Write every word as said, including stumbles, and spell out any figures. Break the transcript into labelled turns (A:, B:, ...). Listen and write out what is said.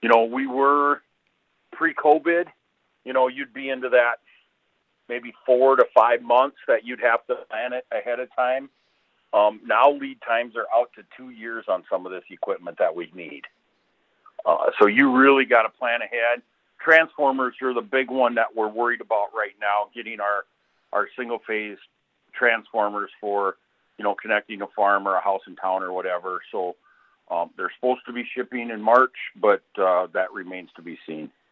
A: you know, we were pre-COVID, you know, you'd be into that maybe four to five months that you'd have to plan it ahead of time. Um, now lead times are out to two years on some of this equipment that we need. Uh, so you really got to plan ahead. Transformers are the big one that we're worried about right now, getting our, our single-phase transformers for, you know, connecting a farm or a house in town or whatever. So um, they're supposed to be shipping in March, but uh, that remains to be seen.